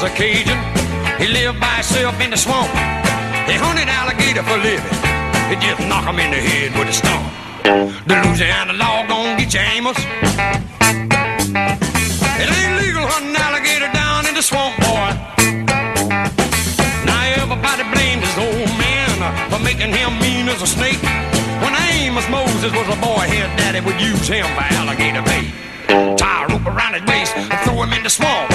a Cajun. He lived by himself in the swamp. He hunted alligator for living. He just knock him in the head with a stump. The Louisiana law gon' get you, Amos. It ain't legal hunting alligator down in the swamp, boy. Now everybody blames his old man for making him mean as a snake. When Amos Moses was a boy, his daddy would use him for alligator bait. Tie a rope around his waist and throw him in the swamp.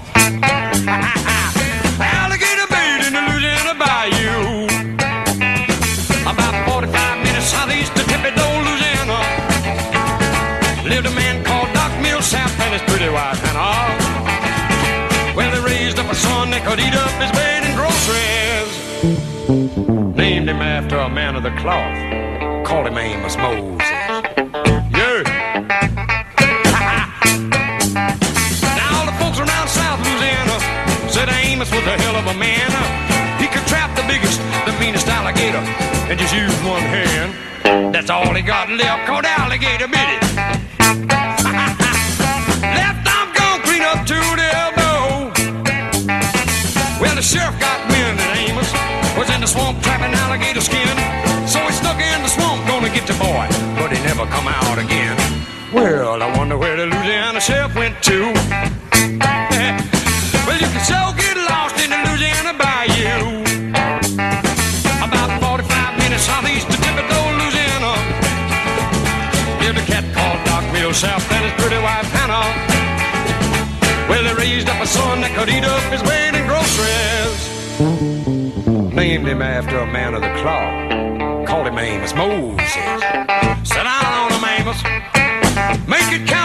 Alligator bait in the Louisiana bayou. About 45 minutes southeast of Thibodaux, Louisiana, lived a man called Doc Millsap and his pretty wife Hannah. Well, they raised up a son that could eat up his bait and groceries. Named him after a man of the cloth. Called him Amos Moses. Yeah. Now all the folks around South Louisiana said Amos was a hell of a man. He could trap the biggest, the meanest alligator and just use one hand. That's all he got left, called alligator bit it. Left arm gone clean up to the elbow. Well, the sheriff got wind that Amos was in the swamp trapping alligator skin. So he snuck in the swamp, gonna get the boy, but he never come out again. Well, I wonder where the Louisiana sheriff went to. Well, you can so get lost in the Louisiana bayou. About 45 minutes southeast of Thibodaux, Louisiana, lived a cat called Doc Millsap and his pretty wife Hannah. Well, they raised up a son that could eat up his weight in groceries. Named him after a man of the cloth. Called him Amos Moses. Sit down on him, Amos. Make it count.